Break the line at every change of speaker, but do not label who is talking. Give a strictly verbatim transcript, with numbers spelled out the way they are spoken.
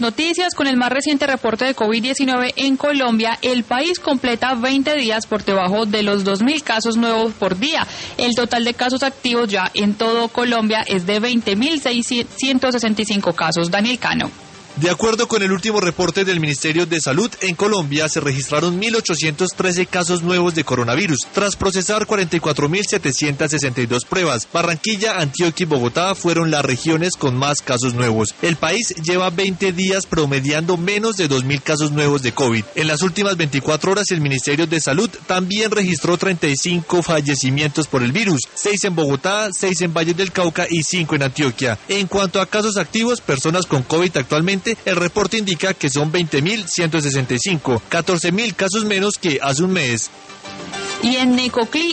Noticias con el más reciente reporte de COVID diecinueve en Colombia. El país completa veinte días por debajo de los dos mil casos nuevos por día. El total de casos activos ya en todo Colombia es de veinte mil seiscientos sesenta y cinco casos. Daniel Cano.
De acuerdo con el último reporte del Ministerio de Salud, en Colombia se registraron mil ochocientos trece casos nuevos de coronavirus, tras procesar cuarenta y cuatro mil setecientos sesenta y dos pruebas. Barranquilla, Antioquia y Bogotá fueron las regiones con más casos nuevos. El país lleva veinte días promediando menos de dos mil casos nuevos de COVID. En las últimas veinticuatro horas, el Ministerio de Salud también registró treinta y cinco fallecimientos por el virus, seis en Bogotá, seis en Valle del Cauca y cinco en Antioquia. En cuanto a casos activos, personas con COVID actualmente, el reporte indica que son veinte mil ciento sesenta y cinco, catorce mil casos menos que hace un mes.
Y en Necoclí